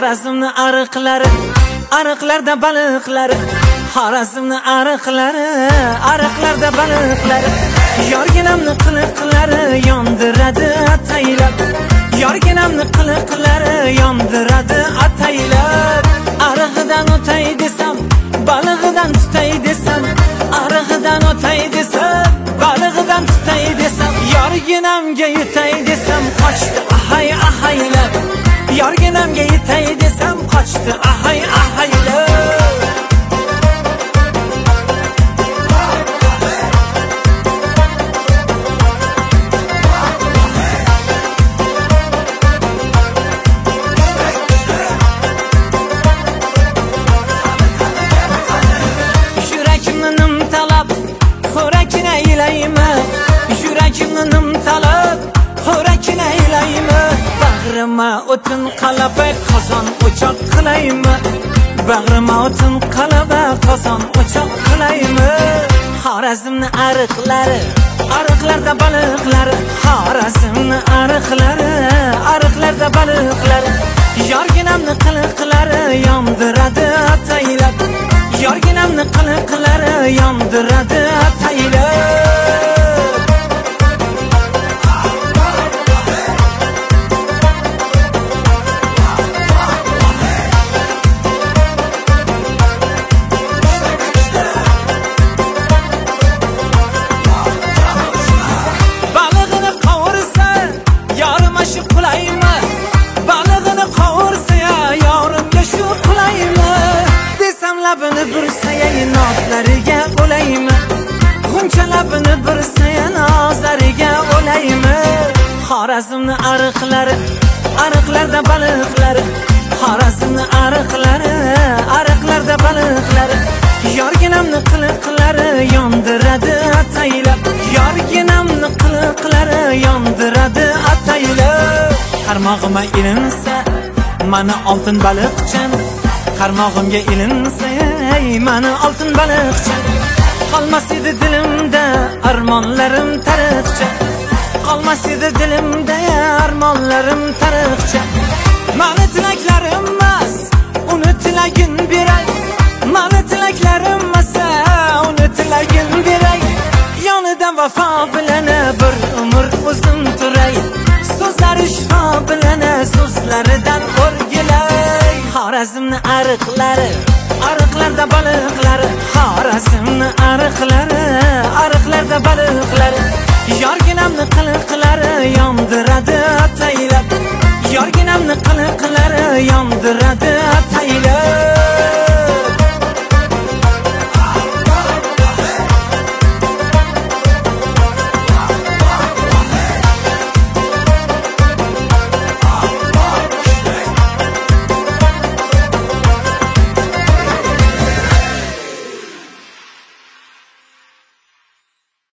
Xorazmni ariqlari, ariqlarda baliqlari, Xorazmni ariqlari, ariqlarda baliqlari, yorginamni qiliqlari yondiradi ataylab, yorginamni qiliqlari yondiradi ataylab. Arig'idan o'tay desam, balig'idan tutay desam, arig'idan o'tay desam, balig'idan tutay desam, yorginamga yetay desam qochdi ahay ahaylab, yorginamga yetay desam qochdi ahay ahaylab. Bag'rima o'tin qalaba qozon o'choq qilaymi? Bag'rima o'tin qalaba qozon o'choq qilaymi? Xorazmni ariqlari, ariqlarda baliqlari, Xorazmni ariqlari, ariqlarda baliqlari, yorginamni qiliqlari yondiradi ataylab, yorginamni qiliqlari yondiradi ataylab. Labini bursaya nozlariga o'laymi? G'uncha labini bursaya nozlariga o'laymi? Xorazmni ariqlari, ariqlarda baliqlari, Xorazmni ariqlari, ariqlarda baliqlari, yorginamni qiliqlari yondiradi ataylab, yorginamni qiliqlari yondiradi ataylab. Qarmog'ima ilinsa, mana oltin baliqchan, qarmog'imga ilinsa, mani oltin baliqcha, qolmas edi dilimda armonlarim tariqcha, qolmas edi dilimda armonlarim tariqcha. Mani tilaklarim emas, uni tilagin beray, mani tilaklarim emas, uni tilagin beray, yonidan vafo bilan bir umr o'zim turay, so'zlari shifo bilan so'zlaridan o'rgilay. Xorazmni ariqlari, ariqlarda baliqlari, Xorazmni ariqlari, ariqlarda baliqlari, yorginamni qiliqlari